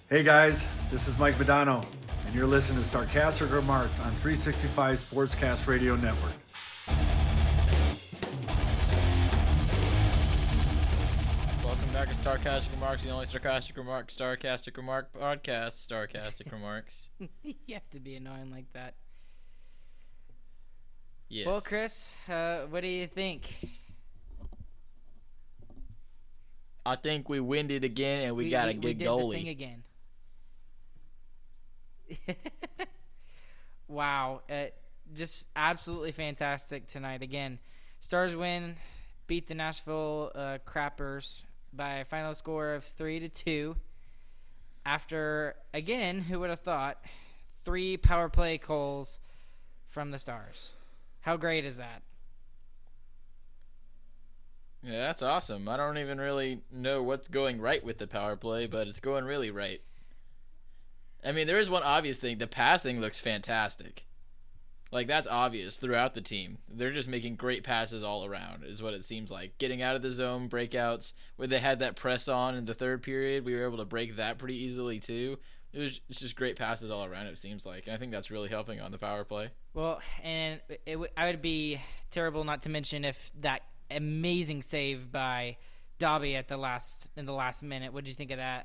Hey guys, this is Mike Modano, and you're listening to Sarcastic Remarks on 365 Sportscast Radio Network. Welcome back to Starcastic Remarks, the only Starcastic Remark podcast, Starcastic Remarks. You have to be annoying like that. Yes. Well, Chris, what do you think? I think we winded again, and we got a good did goalie. The thing again. Wow, just absolutely fantastic tonight. Again, Stars win, beat the Nashville Crappers by a final score of 3-2. After, again, who would have thought, 3 power play goals from the Stars. How great is that? Yeah, that's awesome. I don't even really know what's going right with the power play, but it's going really right. I mean, there is one obvious thing. The passing looks fantastic. Like, that's obvious throughout the team. They're just making great passes all around, is what it seems like. Getting out of the zone, breakouts, where they had that press on in the third period, we were able to break that pretty easily, too. It's just great passes all around, it seems like. And I think that's really helping on the power play. Well, and I would be terrible not to mention if that amazing save by Dobby in the last minute. What did you think of that?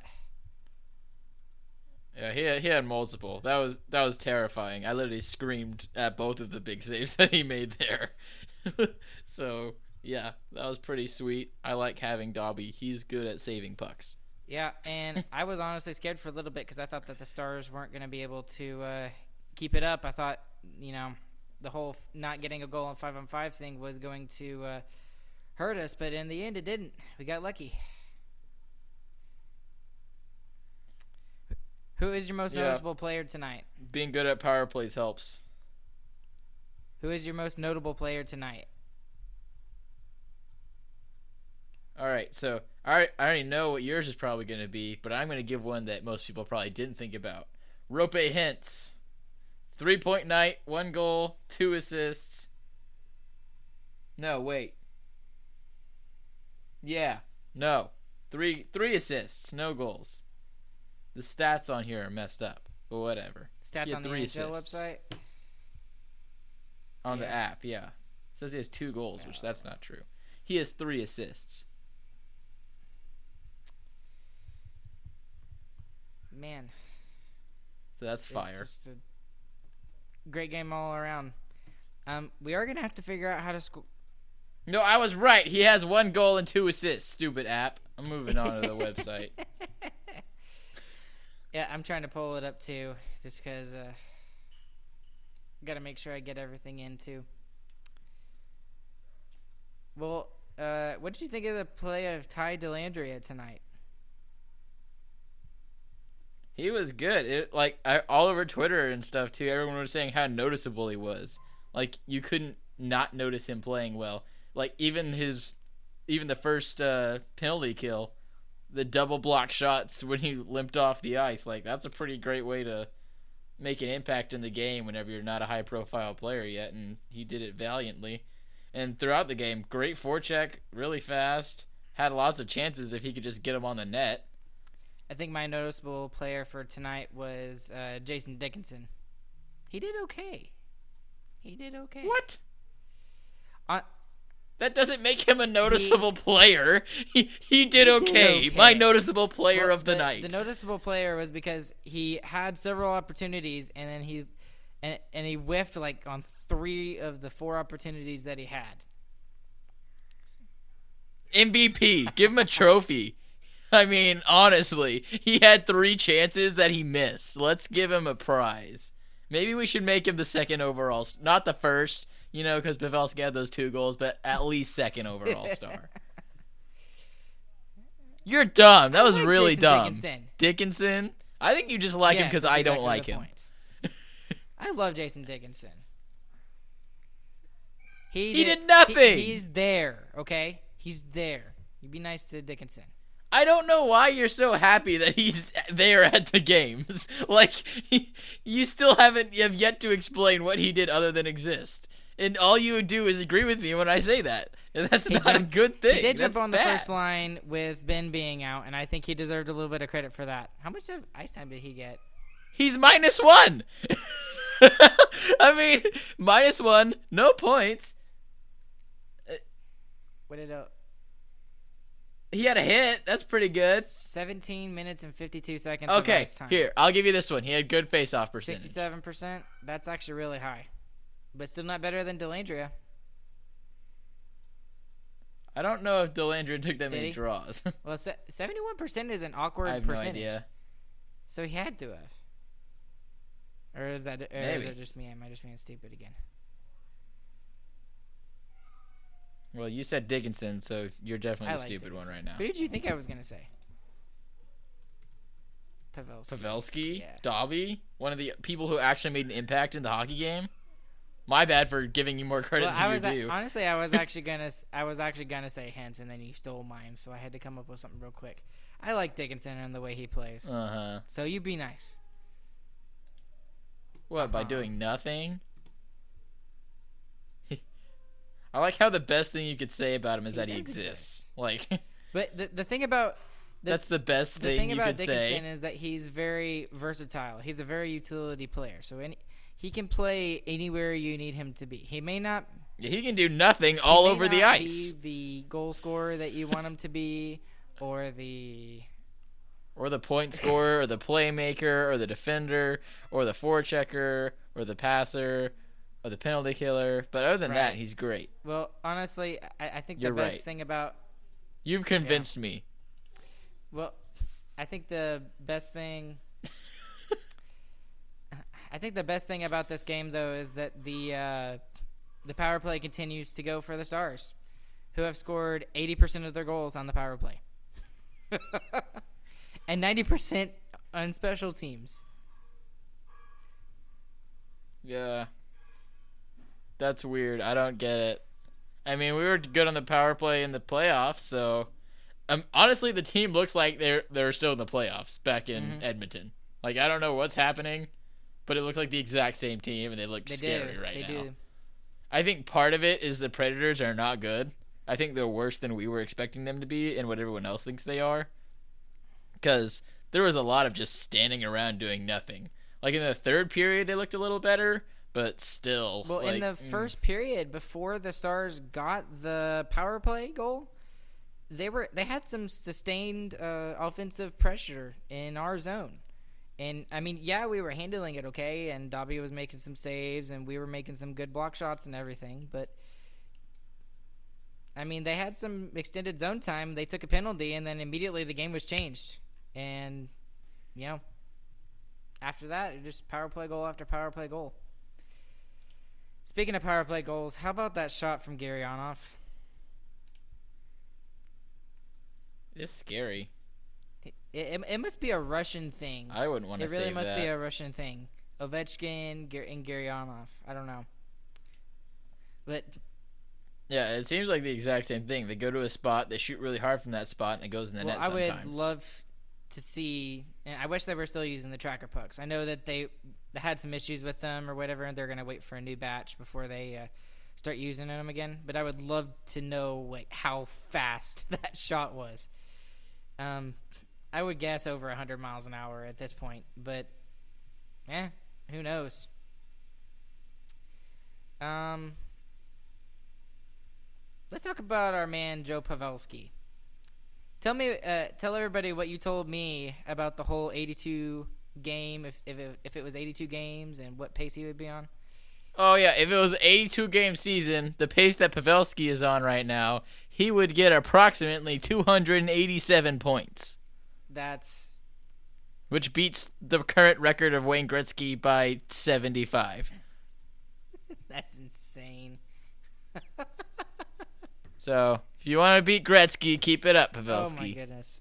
Yeah, he had multiple. That was terrifying. I literally screamed at both of the big saves that he made there. So, yeah, that was pretty sweet. I like having Dobby. He's good at saving pucks. Yeah, and I was honestly scared for a little bit because I thought that the Stars weren't going to be able to keep it up. I thought, the whole not getting a goal on 5-on-5 thing was going to hurt us, but in the end it didn't. We got lucky. Who is your most noticeable player tonight? Being good at power plays helps. Who is your most notable player tonight? All right, so I already know what yours is probably going to be, but I'm going to give one that most people probably didn't think about. Rope Hintz. 3-point night, 1 goal, 2 assists. No, wait. Yeah, no. 3 assists, no goals. The stats on here are messed up, but whatever. Stats on the NHL website? On the app, yeah. It says he has 2 goals, which that's not true. He has 3 assists. Man. So that's fire. It's just a great game all around. We are going to have to figure out how to score. No, I was right. He has 1 goal and 2 assists, stupid app. I'm moving on to the website. Yeah, I'm trying to pull it up too, just because got to make sure I get everything in too. Well, what did you think of the play of Ty Dellandrea tonight? He was good. All over Twitter and stuff too. Everyone was saying how noticeable he was. Like, you couldn't not notice him playing well. Like, even the first penalty kill, the double block shots when he limped off the ice, like, that's a pretty great way to make an impact in the game whenever you're not a high profile player yet, and he did it valiantly. And throughout the game, great forecheck, really fast, had lots of chances if he could just get them on the net. I think my noticeable player for tonight was Jason Dickinson. He did okay. What? That doesn't make him a noticeable player. He did okay. My noticeable player of the night. The noticeable player was because he had several opportunities, and then he whiffed like on 3 of the 4 opportunities that he had. MVP. Give him a trophy. I mean, honestly, he had 3 chances that he missed. Let's give him a prize. Maybe we should make him the second overall, not the first. Because Pavelski had those 2 goals, but at least second overall star. You're dumb. That was really dumb. Dickinson? I think you just like him because I don't like him. I love Jason Dickinson. He did nothing. He's there, okay? He's there. You be nice to Dickinson. I don't know why you're so happy that he's there at the games. Like, you still have yet to explain what he did other than exist. And all you would do is agree with me when I say that. And that's not a good thing. He did jump That's on the bad. first line with Ben being out, and I think he deserved a little bit of credit for that. How much of ice time did he get? He's -1. I mean, -1, no points. What did it? He had a hit. That's pretty good. 17 minutes and 52 seconds of Okay, ice time. here, I'll give you this one. He had good face-off percentage. 67%. That's actually really high. But still not better than Delandria. I don't know if Delandria took that Did many he? draws. Well, 71% is an awkward I have no percentage. idea. So he had to have. Or is that Maybe. just me? Am I just being stupid again? Well, you said Dickinson, so you're definitely I the like stupid one Dickinson. right now. Who did you think I was going to say? Pavelski. Pavelski, Yeah. Dobby, one of the people who actually made an impact in the hockey game. My bad for giving you more credit Well, than you do. honestly, I was actually gonna say Hint, and then you stole mine, so I had to come up with something real quick. I like Dickinson and the way he plays. Uh-huh. So you be nice. What, by Uh-huh. doing nothing? I like how the best thing you could say about him is He that he does exists. Like, But the thing about that's the best the thing thing you about could Dickinson say. is that he's very versatile. He's a very utility player. So he can play anywhere you need him to be. He may not He can do nothing all he may over the not ice. be the goal scorer that you want him to be, or the Or the point scorer, or the playmaker, or the defender, or the forechecker, or the passer, or the penalty killer. But other than Right. that, he's great. well, honestly, I think the You're best right. thing about You've convinced me. well, I think the best thing. I think the best thing about this game, though, is that the power play continues to go for the Stars, who have scored 80% of their goals on the power play, and 90% on special teams. Yeah. That's weird. I don't get it. I mean, we were good on the power play in the playoffs, so honestly, the team looks like they're still in the playoffs back in Mhm. Edmonton. Like, I don't know what's happening, but it looks like the exact same team, and they look scary right now. do. I think part of it is the Predators are not good. I think they're worse than we were expecting them to be and what everyone else thinks they are. Because there was a lot of just standing around doing nothing. Like, in the third period, they looked a little better, but still. Well, in the first period, before the Stars got the power play goal, they had some sustained offensive pressure in our zone. And, I mean, yeah, we were handling it okay, and Dobby was making some saves, and we were making some good block shots and everything. But, I mean, they had some extended zone time. They took a penalty, and then immediately the game was changed. And, you know, after that, it just power play goal after power play goal. Speaking of power play goals, how about that shot from Garyanov? It's scary. It must be a Russian thing. I wouldn't want to It say really must that. be a Russian thing. Ovechkin and Garyanov. I don't know. But Yeah, it seems like the exact same thing. They go to a spot, they shoot really hard from that spot, and it goes in the net I sometimes. would love to see, and I wish they were still using the tracker pucks. I know that they had some issues with them or whatever, and they're going to wait for a new batch before they start using them again. But I would love to know like how fast that shot was. I would guess over 100 miles an hour at this point, but who knows? Let's talk about our man Joe Pavelski. Tell everybody what you told me about the whole 82 game, if it was 82 games, and what pace he would be on. Oh, yeah, if it was an 82-game season, the pace that Pavelski is on right now, he would get approximately 287 points, which beats the current record of Wayne Gretzky by 75. That's insane. So, if you want to beat Gretzky, keep it up, Pavelski. Oh my goodness.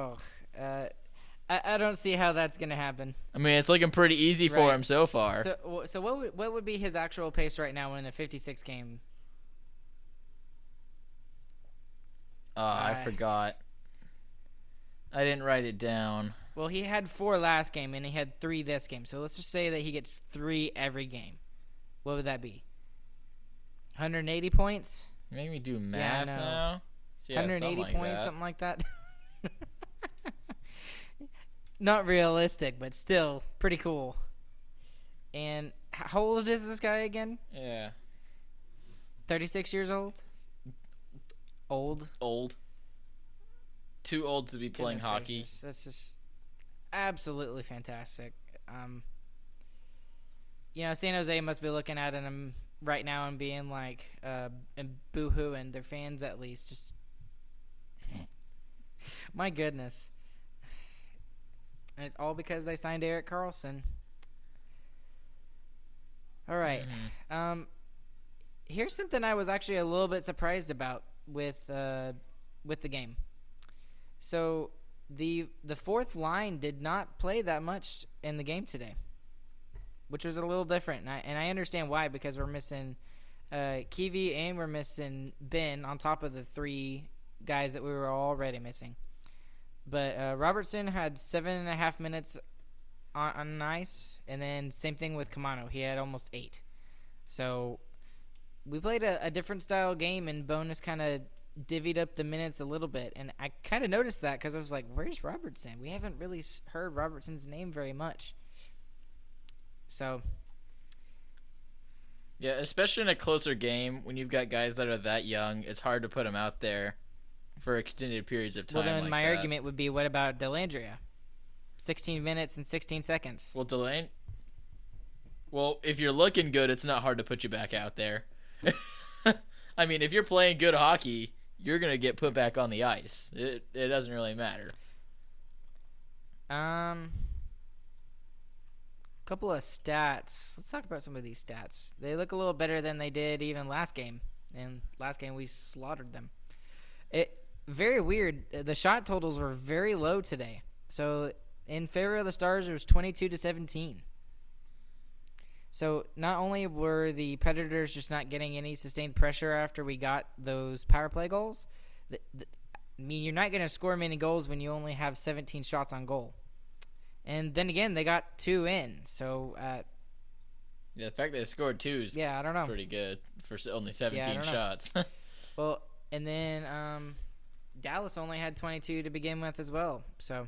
I don't see how that's gonna happen. I mean, it's looking pretty easy for Right. him so far. So what would be his actual pace right now in the 56 game? I forgot. I didn't write it down. Well, he had 4 last game and he had 3 this game. So let's just say that he gets 3 every game. What would that be? 180 points. Make me do math no. now. So, yeah, 180 something points, like something like that. Not realistic, but still pretty cool. And how old is this guy again? Yeah. 36 years old? Old. Too old to be playing Goodness hockey. gracious. That's just absolutely fantastic. San Jose must be looking at him right now and being like, and boo-hooing their fans at least. Just, my goodness. And it's all because they signed Erik Karlsson. All right. Mm-hmm. Here's something I was actually a little bit surprised about with the game. So the fourth line did not play that much in the game today, which was a little different. And I understand why, because we're missing Kiwi and we're missing Ben on top of the 3 guys that we were already missing. But Robertson had 7.5 minutes on ice, and then same thing with Kamano. He had almost 8. So we played a different style game, and Bonus kind of divvied up the minutes a little bit. And I kind of noticed that because I was like, where's Robertson? We haven't really heard Robertson's name very much. So, yeah, especially in a closer game when you've got guys that are that young, it's hard to put them out there for extended periods of time. Well, then like my that. argument would be, what about Dellandrea? 16 minutes and 16 seconds. Well, if you're looking good, it's not hard to put you back out there. I mean, if you're playing good hockey, you're gonna get put back on the ice. It doesn't really matter. Couple of stats. Let's talk about some of these stats. They look a little better than they did even last game. And last game we slaughtered them. Very weird. The shot totals were very low today. So in favor of the Stars, it was 22-17. So not only were the Predators just not getting any sustained pressure after we got those power play goals, I mean, you're not going to score many goals when you only have 17 shots on goal. And then again, they got 2 in. So yeah, the fact that they scored 2 is I don't know. pretty good for only 17 shots. Well, and then Dallas only had 22 to begin with as well. So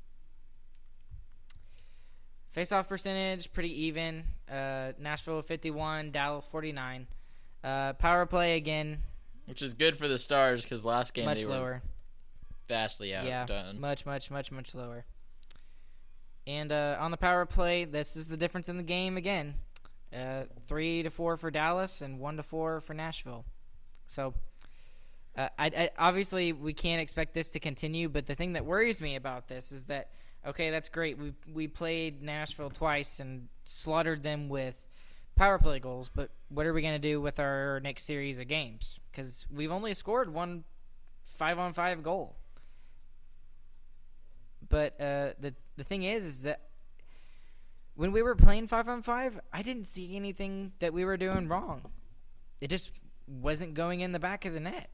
face-off percentage, pretty even. Nashville 51, Dallas 49. Power play again. Which is good for the Stars because last game much they lower. were vastly outdone. Much lower. And on the power play, this is the difference in the game again. 3-4 for Dallas and 1-4 for Nashville. So, I obviously we can't expect this to continue. But the thing that worries me about this is that, okay, that's great. We played Nashville twice and slaughtered them with power play goals. But what are we going to do with our next series of games? Because we've only scored one 5-on-5 goal. But the thing is that when we were playing 5-on-5, I didn't see anything that we were doing wrong. It just wasn't going in the back of the net.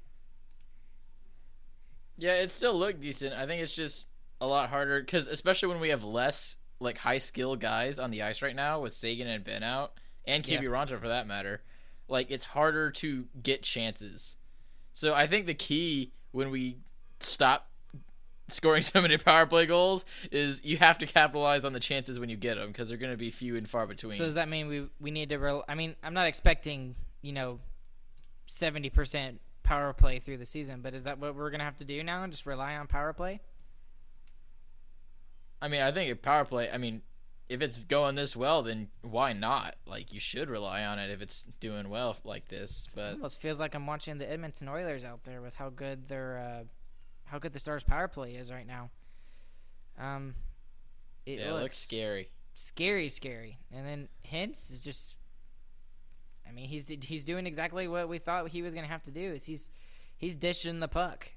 Yeah, it still looked decent. I think it's just a lot harder because especially when we have less like high skill guys on the ice right now with Sagan and Ben out and KB Ronto for that matter. Like it's harder to get chances. So I think the key when we stop scoring so many power play goals is you have to capitalize on the chances when you get them because they're going to be few and far between. So does that mean we need to I mean, I'm not expecting 70% power play through the season, but is that what we're going to have to do now and just rely on power play? I mean, I think if power play, if it's going this well, then why not? Like, you should rely on it if it's doing well like this. But it almost feels like I'm watching the Edmonton Oilers out there with how good the Stars power play is right now. It looks scary. Scary. And then Hintz is just, he's doing exactly what we thought he was going to have to do. Is he's dishing the puck.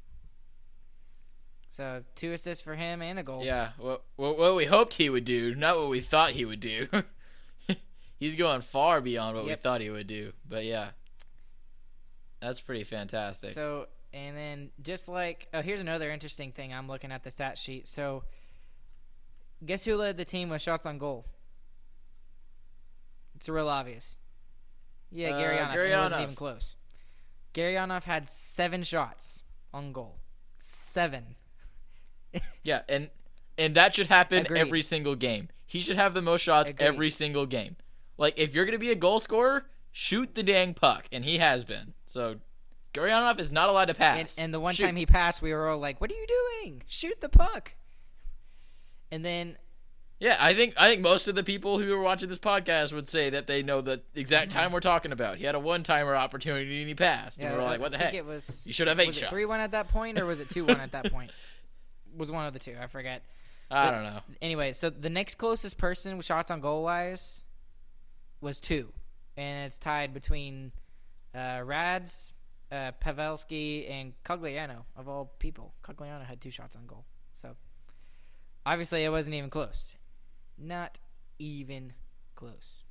So 2 assists for him and a goal. Yeah, what we hoped he would do, not what we thought he would do. He's going far beyond what we thought he would do. But yeah, that's pretty fantastic. So, and then just like, here's another interesting thing. I'm looking at the stat sheet. So, guess who led the team with shots on goal? It's real obvious. Yeah, Gurianov. And it wasn't Gurianov. even close. Gurianov had 7 shots on goal. 7. Yeah, and that should happen Agreed. every single game. He should have the most shots Agreed. every single game. Like, if you're going to be a goal scorer, shoot the dang puck, and he has been. So, Gurianov is not allowed to pass. And the one Shoot. time he passed, we were all like, "What are you doing? Shoot the puck!" And then, Yeah, I think most of the people who are watching this podcast would say that they know the exact time we're talking about. He had a one-timer opportunity and he passed. And we're like, what the heck? You should have 8 shots. Was it 3-1 at that point, or was it 2-1 at that point? Was one of the two. I forget. I don't know. Anyway, so the next closest person with shots on goal-wise was 2. And it's tied between Rads, Pavelski, and Cogliano, of all people. Cogliano had 2 shots on goal. So, obviously, it wasn't even close. Not even close.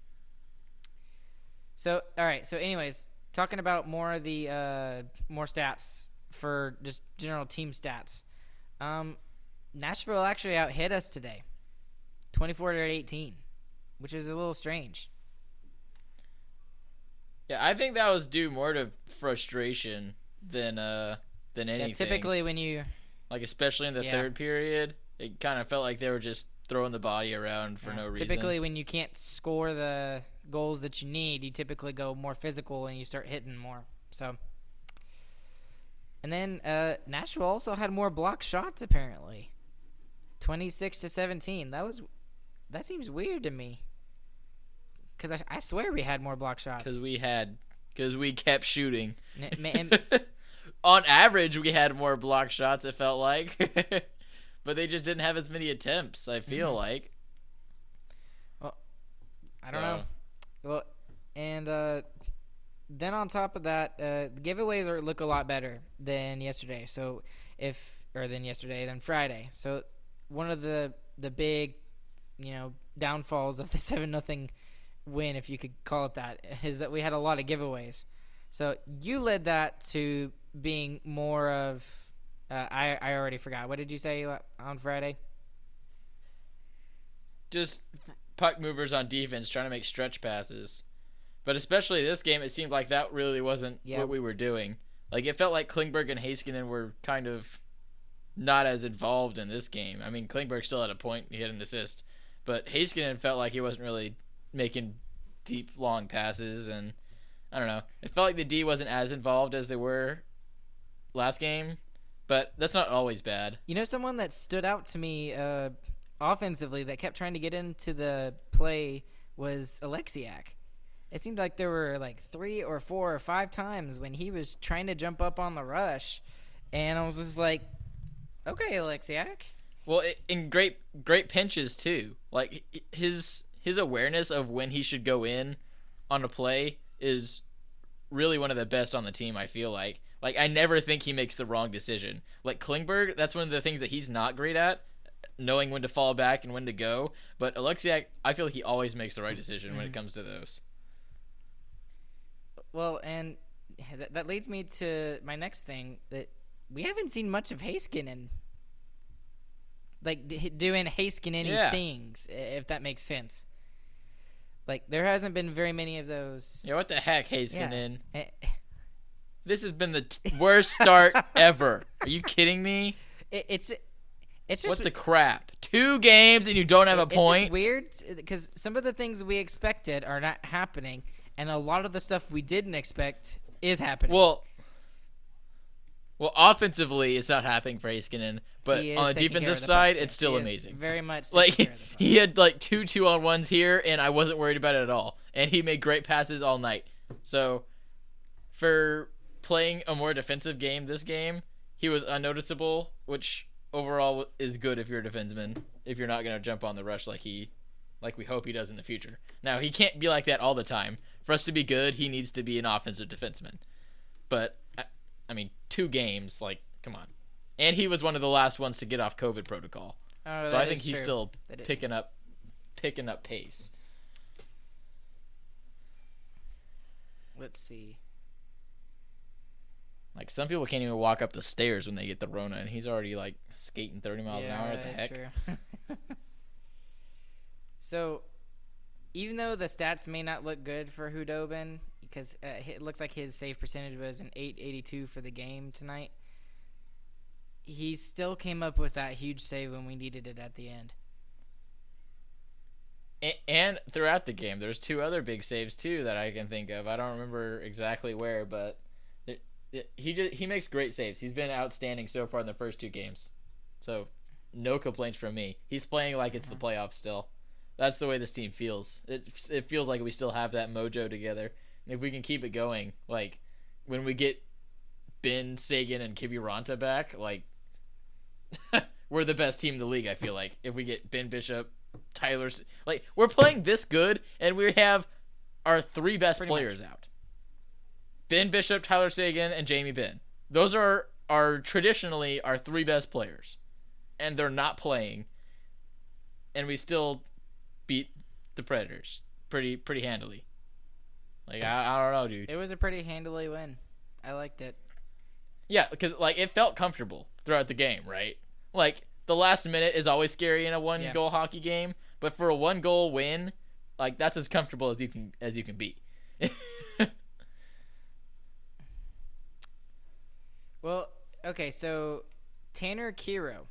So, all right. So, anyways, talking about more of the more stats for just general team stats. Nashville actually out-hit us today, 24-18, which is a little strange. Yeah, I think that was due more to frustration than anything. Yeah, typically when you like, especially in the third period, it kind of felt like they were just throwing the body around for no reason. Typically when you can't score the goals that you need, you typically go more physical and you start hitting more. So, and then Nashville also had more blocked shots apparently, 26-17. That seems weird to me. Because I swear we had more block shots. Because we kept shooting. And On average, we had more block shots, it felt like. But they just didn't have as many attempts, I feel like. Well, I don't know. Well, and then on top of that, the giveaways look a lot better than yesterday. So than Friday. So one of the big, downfalls of the 7-0 win, if you could call it that, is that we had a lot of giveaways. So you led that to being more of I already forgot. What did you say on Friday? Just puck movers on defense trying to make stretch passes. But especially this game, it seemed like that really wasn't what we were doing. Like, it felt like Klingberg and Heiskanen were kind of not as involved in this game. I mean, Klingberg still had a point. He had an assist. But Heiskanen felt like he wasn't really making deep, long passes. And I don't know. It felt like the D wasn't as involved as they were last game. But that's not always bad. Someone that stood out to me offensively that kept trying to get into the play was Alexiak. It seemed like there were like 3 or 4 or 5 times when he was trying to jump up on the rush, and I was just like, okay, Alexiak. Well, in great pinches too. Like, his awareness of when he should go in on a play is really one of the best on the team, I feel like. Like, I never think he makes the wrong decision. Like, Klingberg, that's one of the things that he's not great at, knowing when to fall back and when to go. But Alexiak, I feel like he always makes the right decision when it comes to those. Well, and that leads me to my next thing, that we haven't seen much of Heiskanen. Like, doing Heiskanen things, if that makes sense. Like, there hasn't been very many of those. Yeah, what the heck, Heiskanen? Yeah. This has been the worst start ever. Are you kidding me? It's just what the crap? 2 games and you don't have a point? It's just weird because some of the things we expected are not happening, and a lot of the stuff we didn't expect is happening. Well, offensively, it's not happening for Heiskanen, but on the defensive side, it's still amazing. Very much. Like, he had like 2 2-on-1s here, and I wasn't worried about it at all. And he made great passes all night. So, for playing a more defensive game this game, he was unnoticeable, which overall is good if you're a defenseman, if you're not going to jump on the rush like we hope he does in the future. Now, he can't be like that all the time. For us to be good, he needs to be an offensive defenseman. But, I mean, 2 games, like, come on. And he was one of the last ones to get off COVID protocol. So I think he's still picking up pace. Let's see. Like, some people can't even walk up the stairs when they get the Rona, and he's already, like, skating 30 miles an hour. What the heck? True. So, even though the stats may not look good for Hudobin, because it looks like his save percentage was an 882 for the game tonight. He still came up with that huge save when we needed it at the end. And throughout the game, there's 2 other big saves too that I can think of. I don't remember exactly where, but he makes great saves. He's been outstanding so far in the first 2 games. So no complaints from me. He's playing like it's the playoffs still. That's the way this team feels. It feels like we still have that mojo together. And if we can keep it going, like when we get Ben, Sagan, and Kiviranta back, like we're the best team in the league, I feel like. If we get Ben Bishop, Tyler, like we're playing this good and we have our 3 best players out. Ben Bishop, Tyler Sagan, and Jamie Benn. Those are traditionally our 3 best players. And they're not playing. And we still beat the Predators pretty handily. Like I don't know, dude. It was a pretty handily win. I liked it. Yeah, because like it felt comfortable throughout the game, right? Like the last minute is always scary in a 1-goal hockey game, but for a 1-goal win, like that's as comfortable as you can be. Well, okay, so Tanner Kero.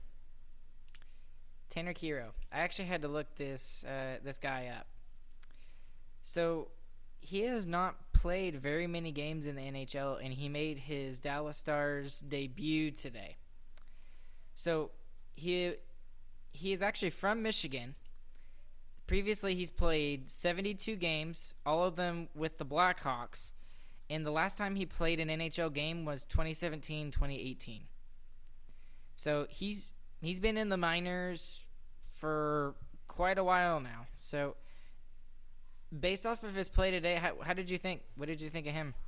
I actually had to look this guy up. So he has not played very many games in the NHL, and he made his Dallas Stars debut today. So he is actually from Michigan. Previously, he's played 72 games, all of them with the Blackhawks. And the last time he played an NHL game was 2017-2018. So he's been in the minors for quite a while now. So based off of his play today, how did you think? What did you think of him?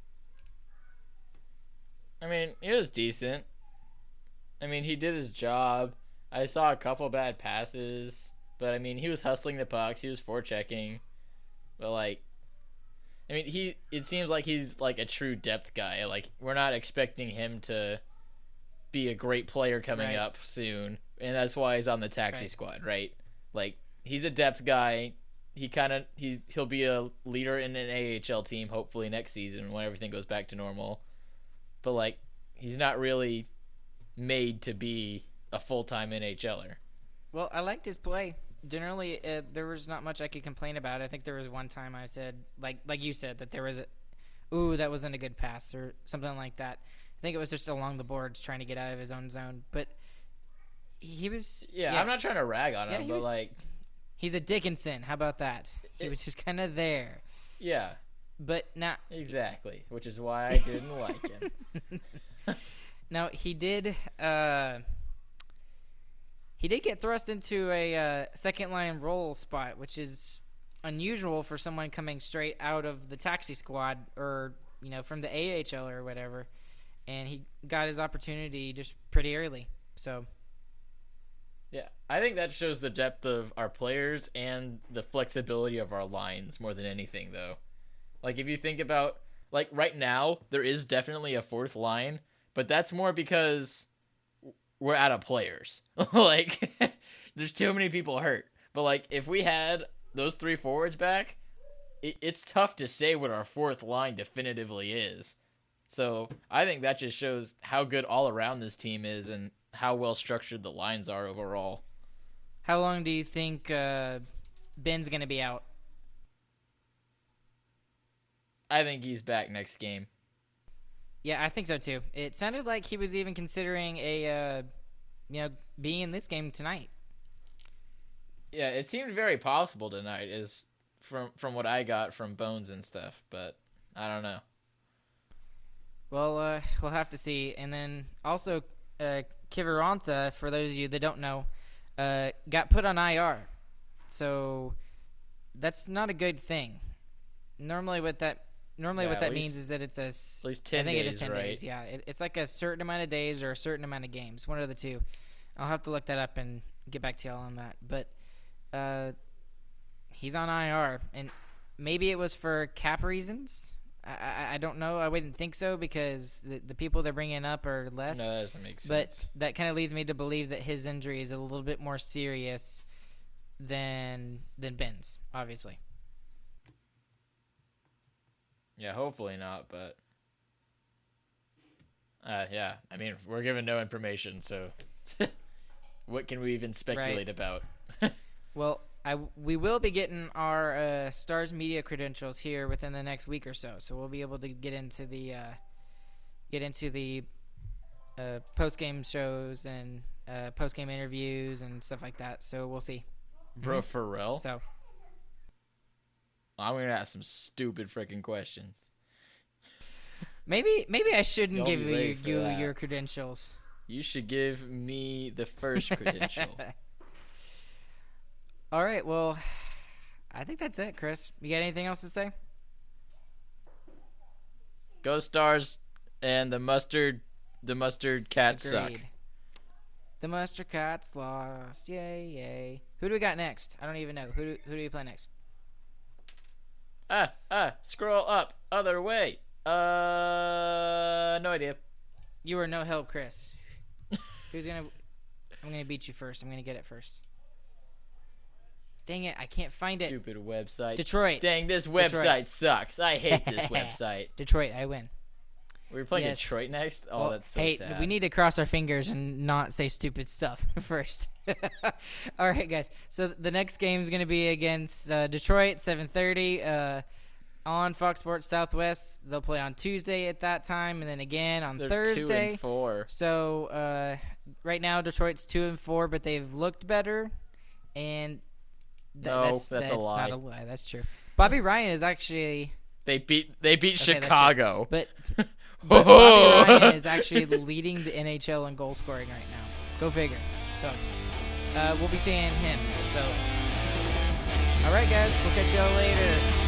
I mean, he was decent. I mean, he did his job. I saw a couple bad passes, but I mean, he was hustling the pucks. He was forechecking. But like, I mean, it seems like he's like a true depth guy. Like, we're not expecting him to be a great player coming up soon, and that's why he's on the taxi squad, right? Like, he's a depth guy. He'll be a leader in an AHL team hopefully next season when everything goes back to normal. But like, he's not really made to be a full-time NHLer. Well, I liked his play. Generally, there was not much I could complain about. I think there was one time I said, like you said, that there was that wasn't a good pass or something like that. I think it was just along the boards trying to get out of his own zone. But he was... Yeah, I'm not trying to rag on him, but like... He's a Dickinson. How about that? He was just kind of there. Yeah. But now... Exactly, which is why I didn't like him. Now, he did get thrust into a second-line role spot, which is unusual for someone coming straight out of the taxi squad or, from the AHL or whatever. And he got his opportunity just pretty early. So, yeah, I think that shows the depth of our players and the flexibility of our lines more than anything, though. Like, if you think about, like, right now, there is definitely a 4th line, but that's more because we're out of players. Like, there's too many people hurt. But, like, if we had those 3 forwards back, it's tough to say what our 4th line definitively is. So I think that just shows how good all around this team is and how well structured the lines are overall. How long do you think Ben's going to be out? I think he's back next game. Yeah, I think so too. It sounded like he was even considering being in this game tonight. Yeah, it seemed very possible tonight, is from what I got from Bones and stuff, but I don't know. Well, we'll have to see. And then also, Kiviranta, for those of you that don't know, got put on IR. So that's not a good thing. Normally what that means is that it's at least 10 days, I think it is 10 right? days, yeah. It's like a certain amount of days or a certain amount of games, one of the two. I'll have to look that up and get back to y'all on that. But he's on IR, and maybe it was for cap reasons. I don't know. I wouldn't think so because the people they're bringing up are less. No, that doesn't make sense. But that kind of leads me to believe that his injury is a little bit more serious than Ben's, obviously. Yeah, hopefully not, but yeah. I mean, we're given no information, so what can we even speculate about? Well, we will be getting our Stars media credentials here within the next week or so, so we'll be able to get into the post game shows and post game interviews and stuff like that. So we'll see. Bro, for real? So I'm gonna ask some stupid freaking questions. maybe I shouldn't Y'all give be ready for you that. your credentials. You should give me the first credential. All right, well, I think that's it, Chris. You got anything else to say? Go Stars, and the mustard cats suck. Agreed. The Mustard Cats lost. Yay, yay. Who do we got next? I don't even know. Who do we play next? Scroll up, other way. No idea. You are no help, Chris. I'm gonna beat you first. I'm gonna get it first. Dang it, I can't find it. Stupid website. Detroit. Dang, this website sucks. I hate this website. Detroit, I win. We're playing Yes. Detroit next? Oh, Well, that's so hey, sad. we need to cross our fingers and not say stupid stuff first. All right, guys. So the next game is going to be against Detroit, 7:30 on Fox Sports Southwest. They'll play on Tuesday at that time, and then again on They're Thursday. 2-4. So right now Detroit's 2-4, but they've looked better, and that's a lie. not a lie. That's true. Bobby Ryan is actually, They beat that's Chicago. but Bobby Ryan is actually leading the NHL in goal scoring right now. Go figure. So we'll be seeing him. So all right, guys, we'll catch y'all later.